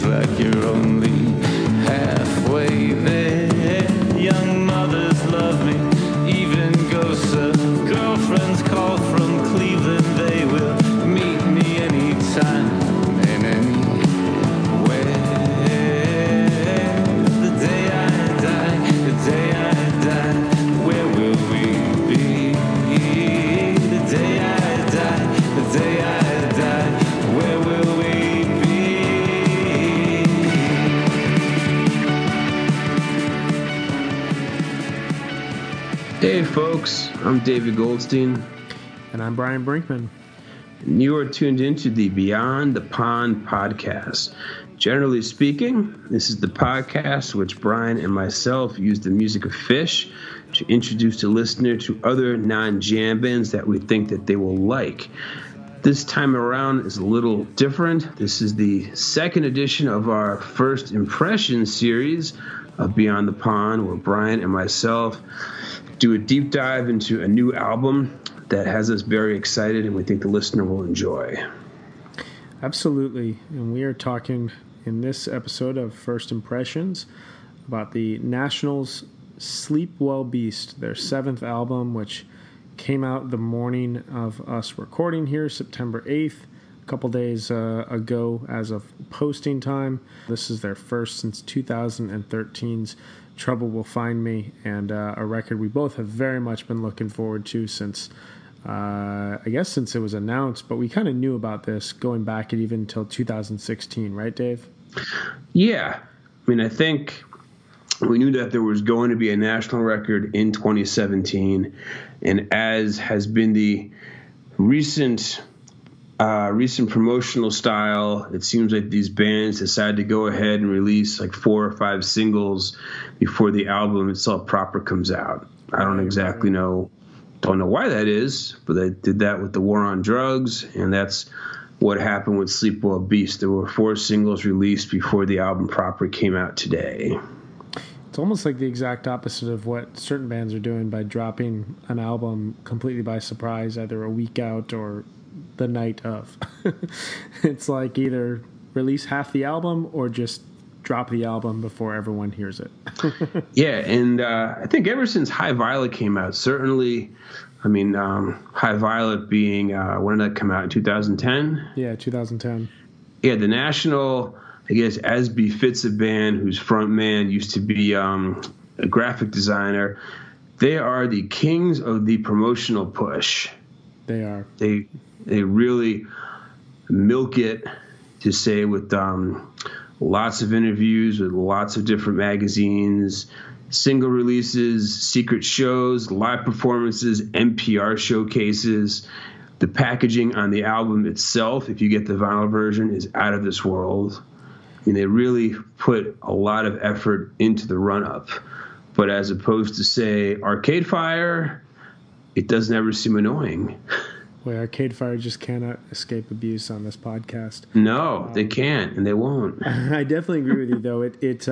feels like you're only halfway there. Young mothers love me, even ghosts of girlfriends call from Cleveland. They will meet me anytime and anywhere. The day I die, the day I die, where will we be? The day I die, the day I die, where will we be? Hey folks, I'm David Goldstein, And I'm Brian Brinkman. and you are tuned into the Beyond the Pond podcast. Generally speaking, this is the podcast which Brian and myself use the music of Phish to introduce the listener to other non-jam bands that we think that they will like. This time around is a little different. This is the second edition of our First Impressions series of Beyond the Pond, where Brian and myself do a deep dive into a new album that has us very excited and we think the listener will enjoy. Absolutely. And we are talking in this episode of First Impressions about the Nationals' Sleep Well Beast, their seventh album, which came out the morning of us recording here, September 8th, a couple days ago as of posting time. This is their first since 2013's Trouble Will Find Me, and a record we both have very much been looking forward to since since it was announced, but we kind of knew about this going back even until 2016, right, Dave? Yeah. I mean, I think we knew that there was going to be a national record in 2017, and as has been the recent promotional style, it seems like these bands decide to go ahead and release like 4 or 5 singles before the album itself proper comes out. I don't exactly know. Don't know why that is, but they did that with the War on Drugs, and that's what happened with Sleep Well Beast. There were 4 singles released before the album proper came out today. It's almost like the exact opposite of what certain bands are doing by dropping an album completely by surprise, either a week out or the night of. It's like either release half the album or just drop the album before everyone hears it. Yeah, and I think ever since High Violet came out, certainly, I mean, High Violet being, when did that come out, in 2010? Yeah, 2010. Yeah, the National, I guess, as befits a band whose front man used to be a graphic designer, they are the kings of the promotional push. They are. They really milk it, to say, with lots of interviews with lots of different magazines, single releases, secret shows, live performances, NPR showcases. The packaging on the album itself, if you get the vinyl version, is out of this world. I mean, they really put a lot of effort into the run-up. But as opposed to, say, Arcade Fire, it doesn't ever seem annoying. Boy, Arcade Fire just cannot escape abuse on this podcast. No, they can't, and they won't. I definitely agree with you, though.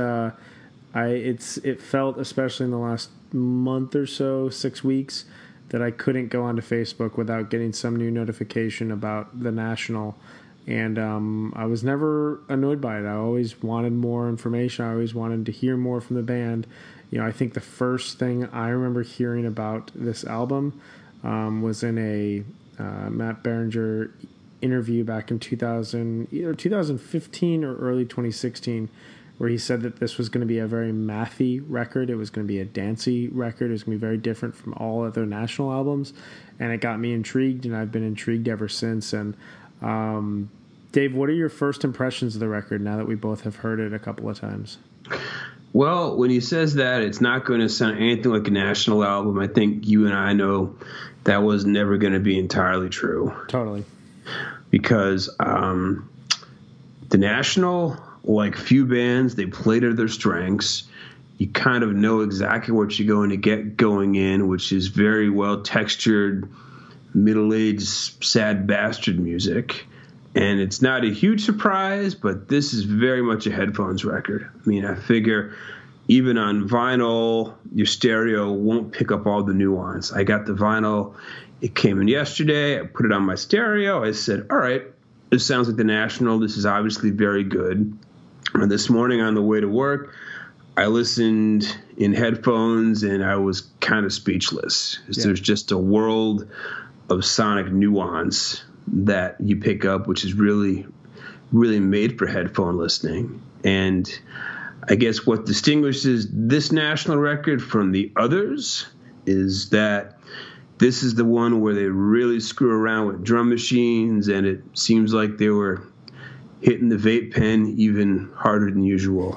It felt, especially in the last month or so, 6 weeks, that I couldn't go onto Facebook without getting some new notification about the National. And I was never annoyed by it. I always wanted more information. I always wanted to hear more from the band. You know, I think the first thing I remember hearing about this album was in a Matt Berninger interview back in either 2015 or early 2016, where he said that this was going to be a very mathy record. It was going to be a dancey record. It was going to be very different from all other National albums, and it got me intrigued, and I've been intrigued ever since. And Dave, what are your first impressions of the record now that we both have heard it a couple of times? Well, when he says that it's not going to sound anything like a National album, I think you and I know that was never going to be entirely true. Totally. Because the National, like few bands, they play to their strengths. You kind of know exactly what you're going to get going in, which is very well textured, middle-aged, sad bastard music. And it's not a huge surprise, but this is very much a headphones record. I mean, I figure even on vinyl, your stereo won't pick up all the nuance. I got the vinyl. It came in yesterday. I put it on my stereo. I said, all right, this sounds like the National. This is obviously very good. And this morning on the way to work, I listened in headphones and I was kind of speechless. Yeah. There's just a world of sonic nuance that you pick up, which is really, really made for headphone listening. And I guess what distinguishes this national record from the others is that this is the one where they really screw around with drum machines, and it seems like they were hitting the vape pen even harder than usual.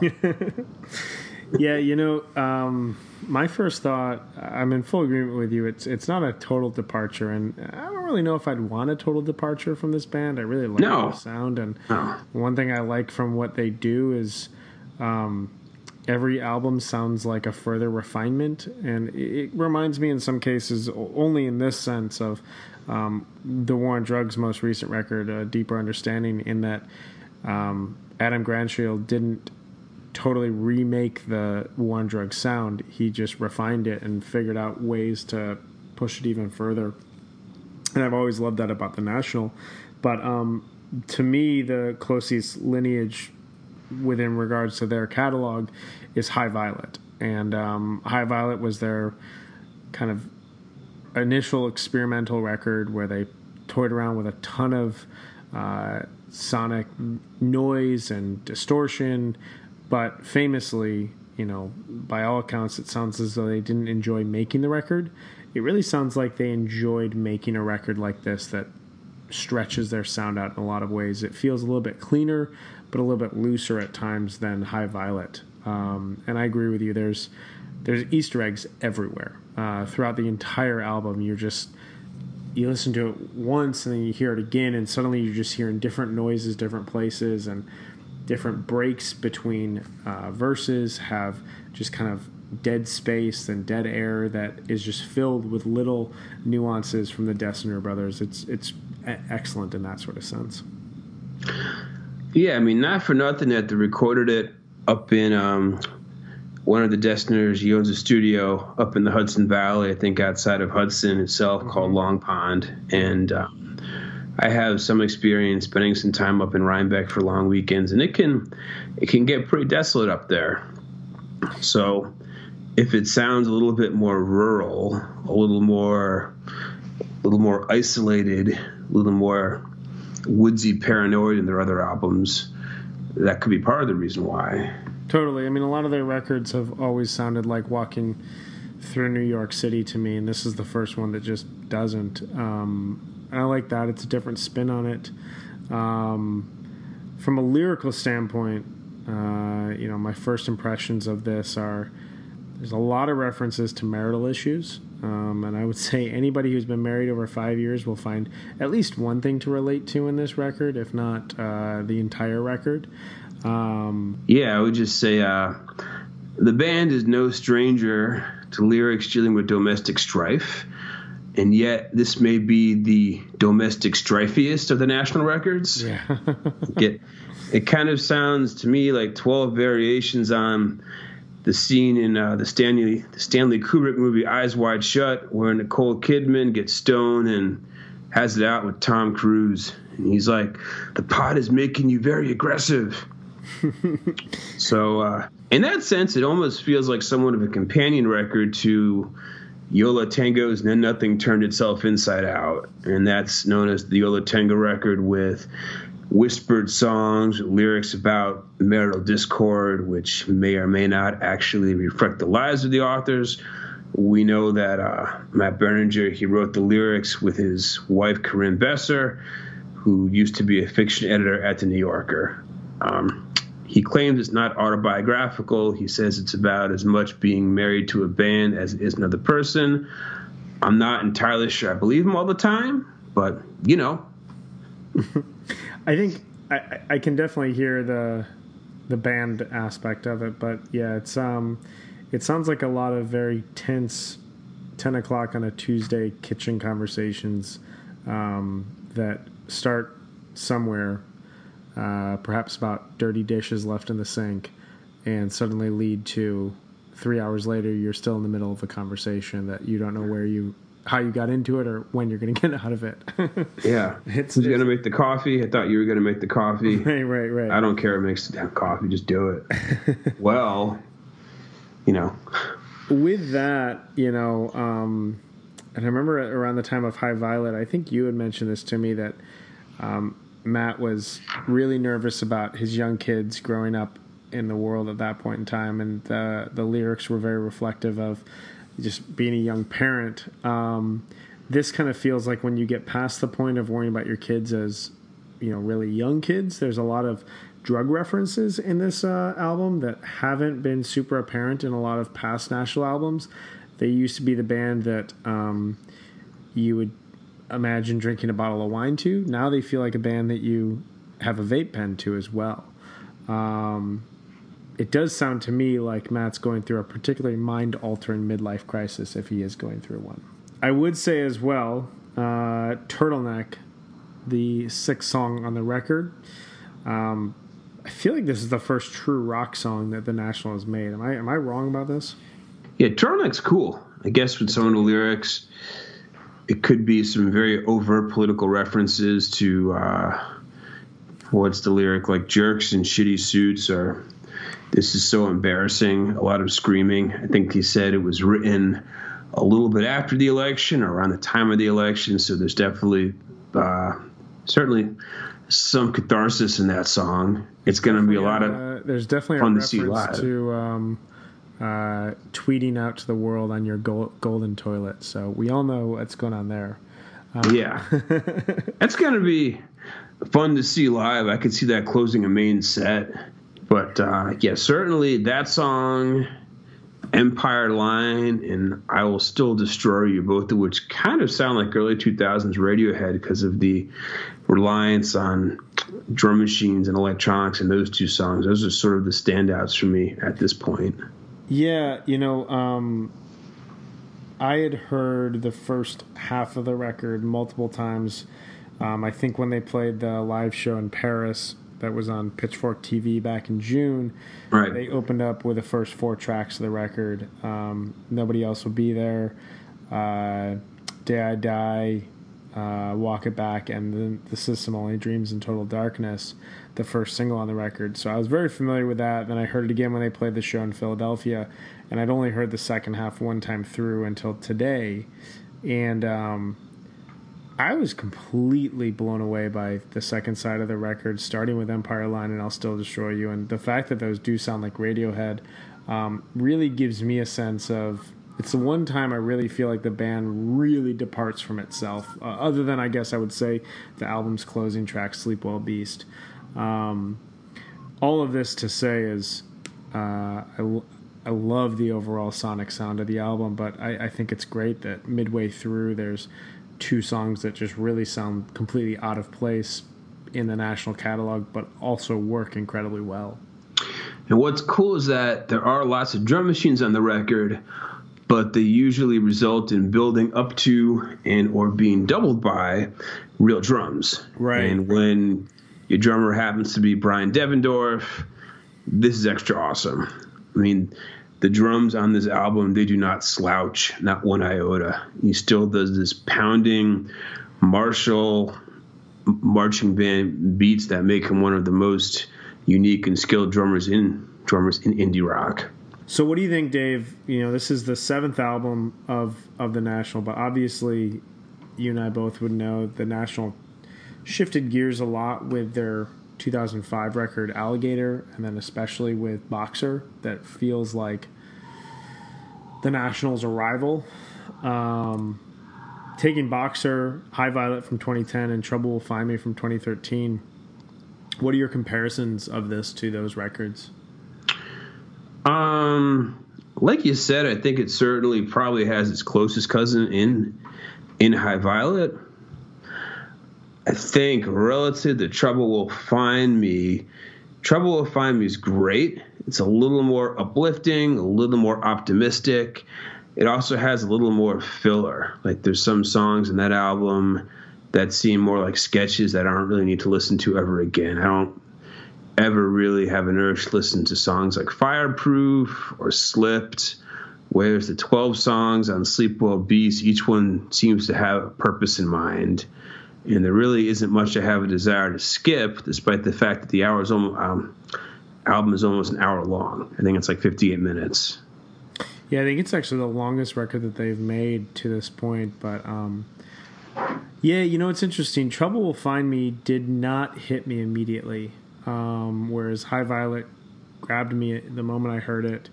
Yeah, my first thought, I'm in full agreement with you. It's not a total departure, and I don't really know if I'd want a total departure from this band. I really like the sound, and one thing I like from what they do is every album sounds like a further refinement, and it reminds me in some cases, only in this sense, of the War on Drugs' most recent record, A Deeper Understanding, in that Adam Granshield didn't totally remake the War on Drugs sound. He just refined it and figured out ways to push it even further. And I've always loved that about the National. But to me, the closest lineage within regards to their catalog is High Violet. And High Violet was their kind of initial experimental record where they toyed around with a ton of sonic noise and distortion. But famously, by all accounts, it sounds as though they didn't enjoy making the record. It really sounds like they enjoyed making a record like this that stretches their sound out in a lot of ways. It feels a little bit cleaner, but a little bit looser at times than High Violet. And I agree with you. There's Easter eggs everywhere. Throughout the entire album, you listen to it once and then you hear it again, and suddenly you're just hearing different noises, different places, and different breaks between verses have just kind of dead space and dead air that is just filled with little nuances from the Dessner brothers. It's excellent in that sort of sense. Yeah, I mean, not for nothing that they recorded it up in one of the Dessners. He owns a studio up in the Hudson Valley, I think outside of Hudson itself, called Long Pond. And I have some experience spending some time up in Rhinebeck for long weekends, and it can get pretty desolate up there. So if it sounds a little bit more rural, a little more isolated, a little more woodsy, paranoid in their other albums, that could be part of the reason why. Totally. I mean, a lot of their records have always sounded like walking through New York City to me, and this is the first one that just doesn't. And I like that. It's a different spin on it. From a lyrical standpoint, my first impressions of this are there's a lot of references to marital issues. And I would say anybody who's been married over 5 years will find at least one thing to relate to in this record, if not the entire record. I would just say the band is no stranger to lyrics dealing with domestic strife. And yet, this may be the domestic strifiest of the national records. Yeah. It kind of sounds to me like 12 variations on the scene in the Stanley Kubrick movie Eyes Wide Shut, where Nicole Kidman gets stoned and has it out with Tom Cruise. And he's like, the pot is making you very aggressive. So, in that sense, it almost feels like somewhat of a companion record to Yo La Tengo's Then Nothing Turned Itself Inside Out, and that's known as the Yo La Tengo record, with whispered songs, lyrics about marital discord, which may or may not actually reflect the lives of the authors. We know that Matt Berninger, he wrote the lyrics with his wife, Corinne Besser, who used to be a fiction editor at The New Yorker. He claims it's not autobiographical. He says it's about as much being married to a band as it is another person. I'm not entirely sure I believe him all the time, but, I think I can definitely hear the band aspect of it, but yeah, it sounds like a lot of very tense 10 o'clock on a Tuesday kitchen conversations that start somewhere, perhaps about dirty dishes left in the sink, and suddenly lead to 3 hours later you're still in the middle of a conversation that you don't know where you how you got into it or when you're going to get out of it. Yeah. Who's going to make the coffee? I thought you were going to make the coffee. Right. I don't care who makes the damn coffee. Just do it. Well, With that, and I remember around the time of High Violet, I think you had mentioned this to me that Matt was really nervous about his young kids growing up in the world at that point in time, and the lyrics were very reflective of just being a young parent. This kind of feels like when you get past the point of worrying about your kids as, really young kids, there's a lot of drug references in this album that haven't been super apparent in a lot of past National albums. They used to be the band that you would imagine drinking a bottle of wine to. Now they feel like a band that you have a vape pen to as well. It does sound to me like Matt's going through a particularly mind-altering midlife crisis if he is going through one. I would say as well, Turtleneck, the 6th song on the record, I feel like this is the first true rock song that the National has made. Am I wrong about this? Yeah, Turtleneck's cool. I guess with some of the lyrics, it could be some very overt political references to what's the lyric, like jerks in shitty suits, or this is so embarrassing, a lot of screaming. I think he said it was written a little bit after the election or around the time of the election, so there's definitely certainly some catharsis in that song. It's going to be a lot of there's definitely fun a to see live. To tweeting out to the world on your golden toilet. So we all know what's going on there. Yeah. That's going to be fun to see live. I could see that closing a main set. But, yeah, certainly that song, Empire Line, and I Will Still Destroy You, both of which kind of sound like early 2000s Radiohead because of the reliance on drum machines and electronics in those two songs. Those are sort of the standouts for me at this point. Yeah, I had heard the first half of the record multiple times. I think when they played the live show in Paris that was on Pitchfork TV back in June, right, they opened up with the first 4 tracks of the record. Nobody Else Will Be There, Day I Die, Walk It Back, and then The System Only Dreams in Total Darkness, the first single on the record. So I was very familiar with that. Then I heard it again when they played the show in Philadelphia, and I'd only heard the second half one time through until today. And I was completely blown away by the second side of the record, starting with Empire Line and I'll Still Destroy You. And the fact that those do sound like Radiohead really gives me a sense of, it's the one time I really feel like the band really departs from itself, other than, I guess I would say, the album's closing track, Sleep Well Beast. All of this to say is I love the overall sonic sound of the album, but I think it's great that midway through there's 2 songs that just really sound completely out of place in the National catalog, but also work incredibly well. And what's cool is that there are lots of drum machines on the record, but they usually result in building up to and or being doubled by real drums. Right. And when your drummer happens to be Brian Devendorf, this is extra awesome. I mean, the drums on this album, they do not slouch, not one iota. He still does this pounding Marshall marching band beats that make him one of the most unique and skilled drummers in indie rock. So what do you think, Dave? This is the 7th album of the National, but obviously you and I both would know the National shifted gears a lot with their 2005 record Alligator, and then especially with Boxer. That feels like the National's arrival. Taking Boxer, High Violet from 2010, and Trouble Will Find Me from 2013, what are your comparisons of this to those records? Like you said, I think it certainly probably has its closest cousin in High Violet. I think relative to Trouble Will Find Me is great. It's a little more uplifting, a little more optimistic. It also has a little more filler. Like there's some songs in that album that seem more like sketches that I don't really need to listen to ever again. I don't ever really have an urge to listen to songs like Fireproof or Slipped, whereas the 12 songs on Sleepwell Beast, each one seems to have a purpose in mind. And there really isn't much I have a desire to skip, despite the fact that the album is almost an hour long. I think it's like 58 minutes. Yeah, I think it's actually the longest record that they've made to this point. But, yeah, it's interesting. Trouble Will Find Me did not hit me immediately, whereas High Violet grabbed me the moment I heard it.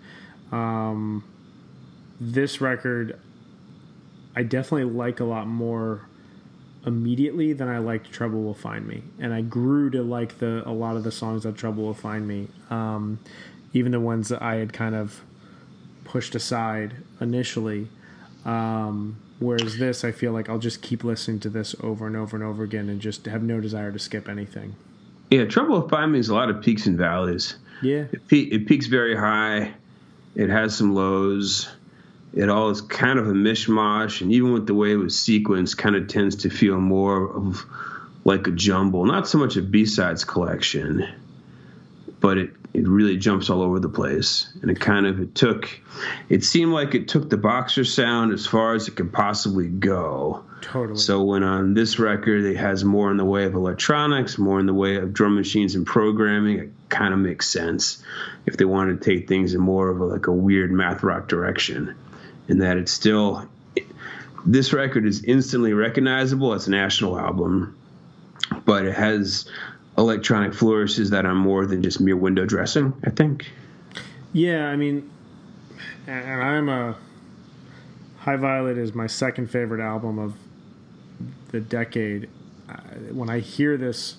This record, I definitely like a lot more immediately than I liked Trouble Will Find Me, and I grew to like a lot of the songs of Trouble Will Find Me, even the ones that I had kind of pushed aside initially. Whereas this, I feel like I'll just keep listening to this over and over and over again and just have no desire to skip anything. Yeah, Trouble Will Find Me is a lot of peaks and valleys. Yeah, it peaks very high. It has some lows. It all is kind of a mishmash, and even with the way it was sequenced, kind of tends to feel more of like a jumble. Not so much a B-sides collection, but it really jumps all over the place. And it seemed like it took the Boxer sound as far as it could possibly go. totally. So when on this record it has more in the way of electronics, more in the way of drum machines and programming, it kind of makes sense if they wanted to take things in more of a weird math rock direction. And that this record is instantly recognizable as a national album, but it has electronic flourishes that are more than just mere window dressing, I think. Yeah, I mean, and High Violet is my second favorite album of the decade. When I hear this,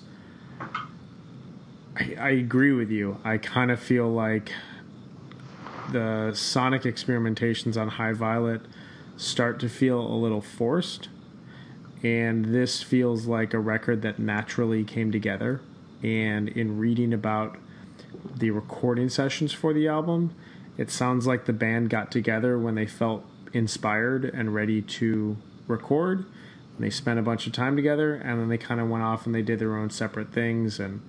I agree with you. I kind of feel like the sonic experimentations on High Violet start to feel a little forced, and this feels like a record that naturally came together. And in reading about the recording sessions for the album, it sounds like the band got together when they felt inspired and ready to record. And they spent a bunch of time together, and then they kind of went off and they did their own separate things. And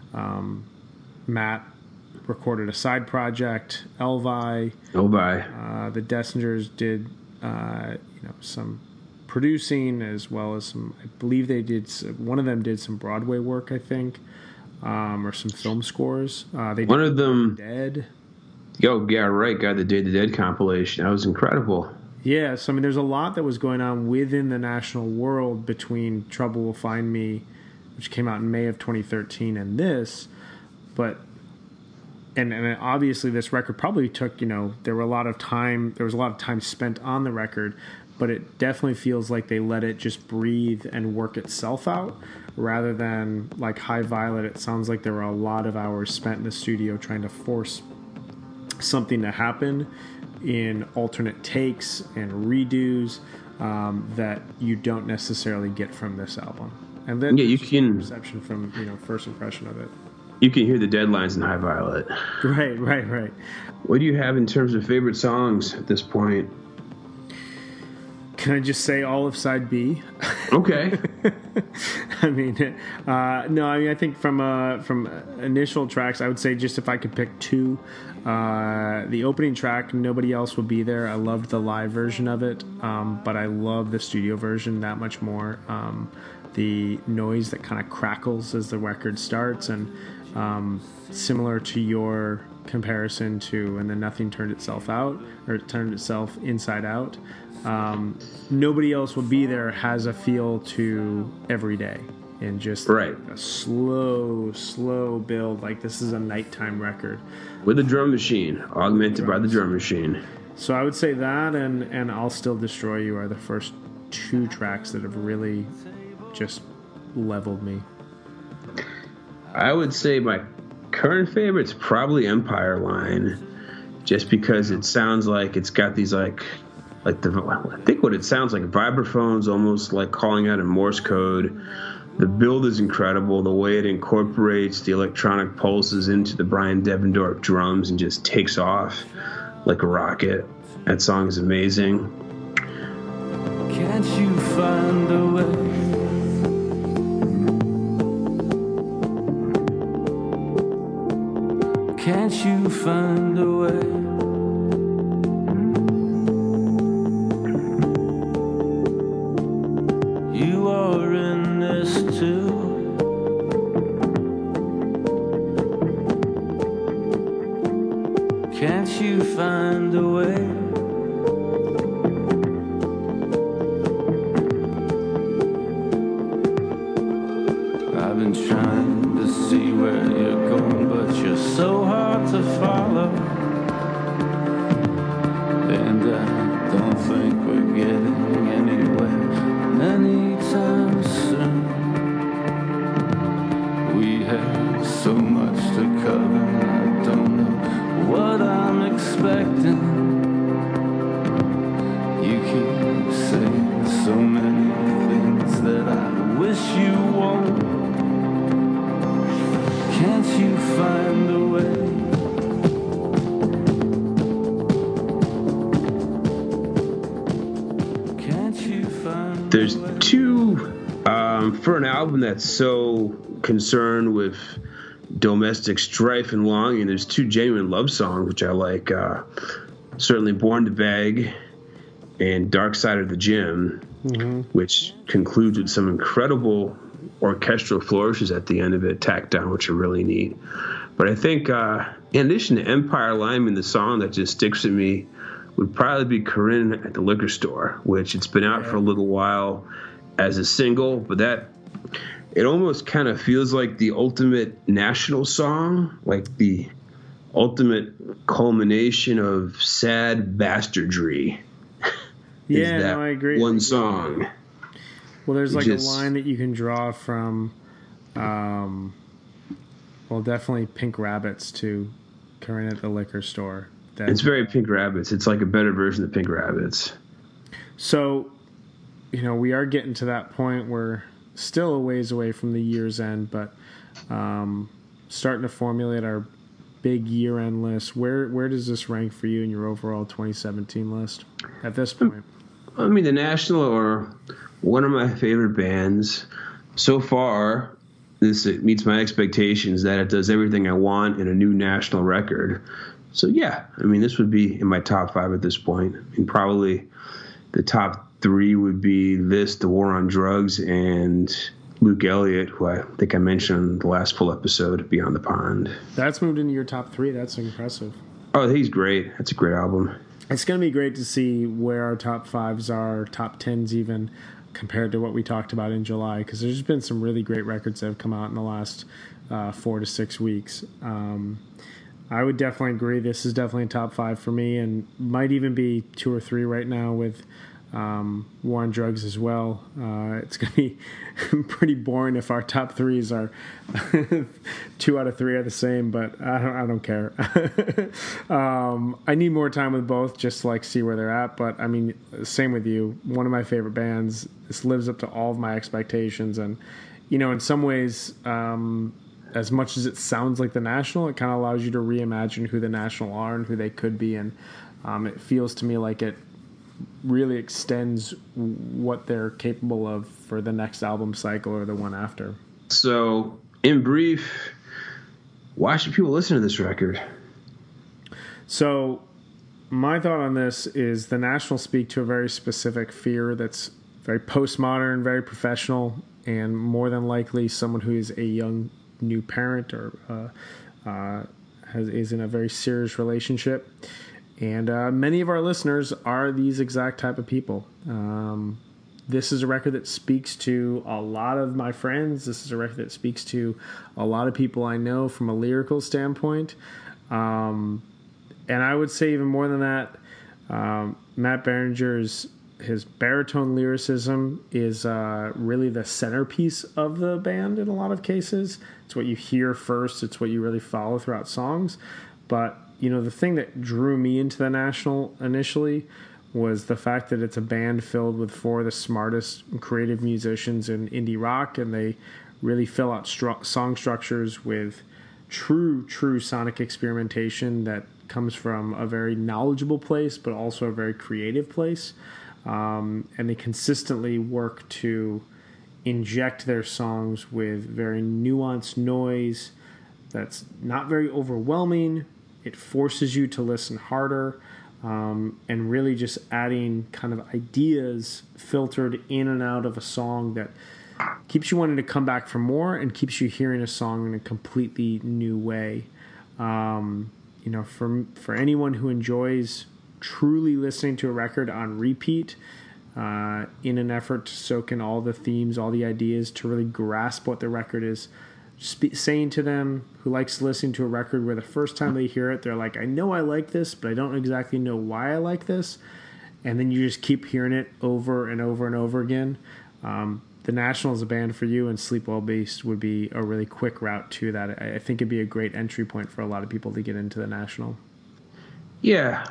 Matt recorded a side project, Elvi. The Dessingers did some producing, as well as some, I believe one of them did some Broadway work, I think, or some film scores. They did one of them Dead. Oh yeah, right, got the Day of the Dead compilation. That was incredible. Yeah, so I mean there's a lot that was going on within the national world between Trouble Will Find Me, which came out in May of 2013, and this, but and obviously this record probably took, there was a lot of time spent on the record, but it definitely feels like they let it just breathe and work itself out, rather than like High Violet. It sounds like there were a lot of hours spent in the studio trying to force something to happen in alternate takes and redos that you don't necessarily get from this album. And then you can perception from first impression of it. You can hear the deadlines in High Violet. Right. What do you have in terms of favorite songs at this point? Can I just say all of side B? Okay. I think from initial tracks, I would say just if I could pick two, the opening track, Nobody Else Will Be There. I loved the live version of it, but I love the studio version that much more. The noise that kind of crackles as the record starts, and similar to your comparison to And Then Nothing Turned Itself Inside Out. Nobody Else Will Be There has a feel to Every Day, and just right. A slow build, like this is a nighttime record with a drum machine, augmented by the drum machine. So I would say that and I'll Still Destroy You are the first two tracks that have really just leveled me. I would say my current favorite's probably Empire Line, just because it sounds like it's got these I think what it sounds like, vibraphones, almost like calling out in Morse code. The build is incredible. The way it incorporates the electronic pulses into the Brian Devendorf drums and just takes off like a rocket. That song is amazing. Can't you find a way? Can't you find a way you find a way? I've been trying to see where you're going, but you're so hard to follow. And I don't think we're getting anywhere anytime soon. We have so much to cover, I don't know what I'm expecting. You keep saying so many things that I wish you won't. Can't you find a way? Can't you find There's a way? two, for an album that's so concerned with domestic strife and longing, there's two genuine love songs which I like. Certainly Born to Beg and Dark Side of the Gym, which concludes with some incredible orchestral flourishes at the end of it, tacked down, which are really neat. But I think in addition to Empire Lineman, the song that just sticks with me would probably be Corinne at the Liquor Store, which it's been out for a little while as a single, but that it almost kind of feels like the ultimate national song, like the ultimate culmination of sad bastardry. Yeah, no, I agree. One song. Well, there's like a line that you can draw from, well, definitely Pink Rabbits to Corinne at the Liquor Store. It's very Pink Rabbits. It's like a better version of Pink Rabbits. So, we are getting to that point where still a ways away from the year's end, but starting to formulate our big year-end list. Where does this rank for you in your overall 2017 list at this point? I mean, the National are one of my favorite bands. So far, it meets my expectations that it does everything I want in a new national record. So, yeah, I mean, this would be in my top 5 at this point. I mean, probably the top 3 would be this, The War on Drugs, and Luke Elliott, who I think I mentioned in the last full episode, Beyond the Pond. That's moved into your top 3. That's impressive. Oh, he's great. That's a great album. It's going to be great to see where our top 5s are, top 10s even, compared to what we talked about in July, because there's been some really great records that have come out in the last 4 to 6 weeks. I would definitely agree. This is definitely a top 5 for me, and might even be 2 or 3 right now with War on Drugs as well. It's going to be pretty boring if our top 3s are 2 out of 3 are the same, but I don't care. I need more time with both just to like see where they're at. But I mean, same with you. One of my favorite bands. This lives up to all of my expectations, and in some ways, as much as it sounds like the National, it kind of allows you to reimagine who the National are and who they could be, and it feels to me like it really extends what they're capable of for the next album cycle or the one after. So, in brief, why should people listen to this record? So, my thought on this is the National speak to a very specific fear that's very postmodern, very professional, and more than likely someone who is a young new parent or is in a very serious relationship. And many of our listeners are these exact type of people. This is a record that speaks to a lot of my friends. This is a record that speaks to a lot of people I know from a lyrical standpoint. And I would say even more than that, Matt Berninger's his baritone lyricism is really the centerpiece of the band in a lot of cases. It's what you hear first. It's what you really follow throughout songs. But the thing that drew me into the National initially was the fact that it's a band filled with 4 of the smartest creative musicians in indie rock, and they really fill out song structures with true sonic experimentation that comes from a very knowledgeable place, but also a very creative place. And they consistently work to inject their songs with very nuanced noise that's not very overwhelming. It forces you to listen harder, and really just adding kind of ideas filtered in and out of a song that keeps you wanting to come back for more and keeps you hearing a song in a completely new way. for anyone who enjoys truly listening to a record on repeat, in an effort to soak in all the themes, all the ideas, to really grasp what the record is saying to them, who likes listening to a record where the first time they hear it, they're like, I know I like this, but I don't exactly know why I like this. And then you just keep hearing it over and over and over again. The National is a band for you, and Sleep Well Beast would be a really quick route to that. I think it'd be a great entry point for a lot of people to get into the National. Yeah.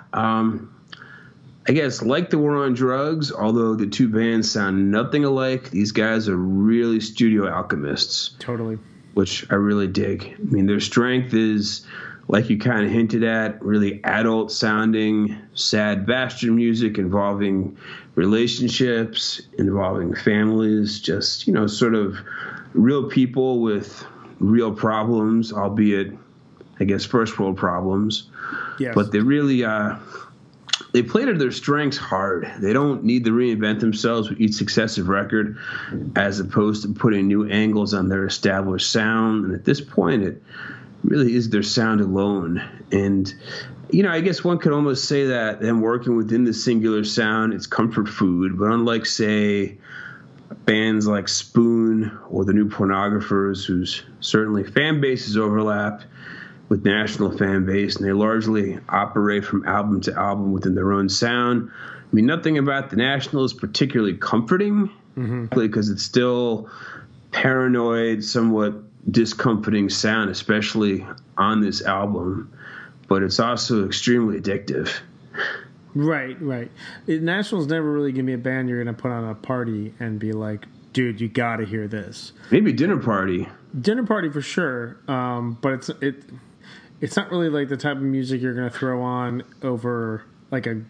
I guess like the War on Drugs, although the two bands sound nothing alike, these guys are really studio alchemists. Totally. Which I really dig. I mean, their strength is, like you kind of hinted at, really adult-sounding, sad bastard music involving relationships, involving families, just, sort of real people with real problems, albeit, I guess, first world problems. Yes. But they really, they play to their strengths hard. They don't need to reinvent themselves with each successive record, as opposed to putting new angles on their established sound. And at this point, it really is their sound alone. And, I guess one could almost say that them working within the singular sound, it's comfort food. But unlike, say, bands like Spoon or the New Pornographers, whose certainly fan bases overlap with National fan base, and they largely operate from album to album within their own sound. I mean, nothing about the National is particularly comforting, because it's still paranoid, somewhat discomforting sound, especially on this album. But it's also extremely addictive. Right. National's never really going to be a band you're going to put on a party and be like, dude, you got to hear this. Maybe dinner party. Dinner party for sure, but it's not really like the type of music you're going to throw on over like a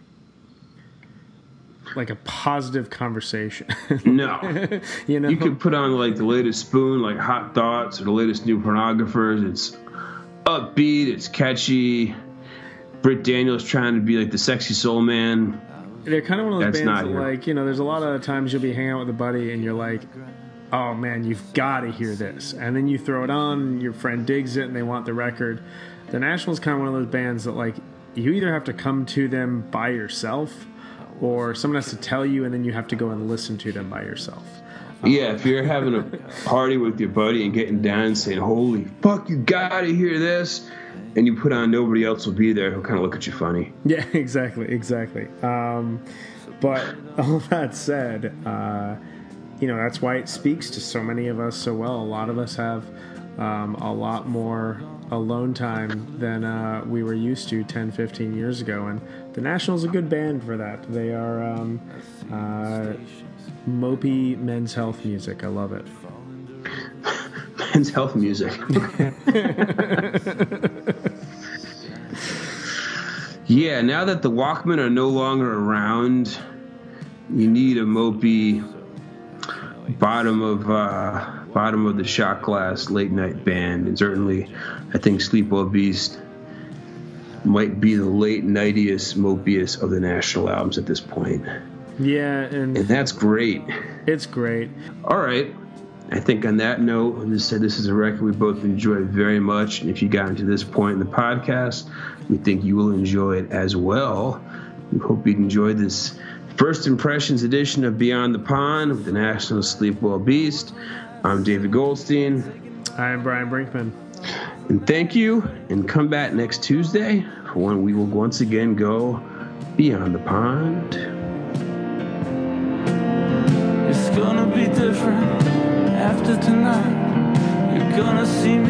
positive conversation. No. You could put on like the latest Spoon, like Hot Thoughts, or the latest New Pornographers. It's upbeat, it's catchy. Britt Daniels trying to be like the sexy soul man. They're kind of one of those bands that, like, there's a lot of times you'll be hanging out with a buddy and you're like, oh man, you've got to hear this. And then you throw it on, and your friend digs it and they want the record. The National's kind of one of those bands that, like, you either have to come to them by yourself or someone has to tell you, and then you have to go and listen to them by yourself. Yeah, if you're having a party with your buddy and getting down and saying, holy fuck, you gotta hear this, and you put on Nobody Else Will Be There, he'll kind of look at you funny. Yeah, exactly. But all that said, that's why it speaks to so many of us so well. A lot of us have a lot more alone time than we were used to 10, 15 years ago, and the National's a good band for that. They are mopey men's health music. I love it. Men's health music. Yeah, now that the Walkmen are no longer around, you need a mopey bottom of the shot glass late night band, and certainly I think Sleep Well Beast might be the late nightiest, mopiest of the National albums at this point. Yeah, and that's great. It's great. All right. I think on that note, I'll just say this is a record we both enjoy very much, and if you got into this point in the podcast, we think you will enjoy it as well. We hope you enjoyed this first impressions edition of Beyond the Pond with the National Sleep Well Beast. I'm David Goldstein. I'm Brian Brinkman. And thank you, and come back next Tuesday for when we will once again go Beyond the Pond. It's gonna be different after tonight. You're gonna see me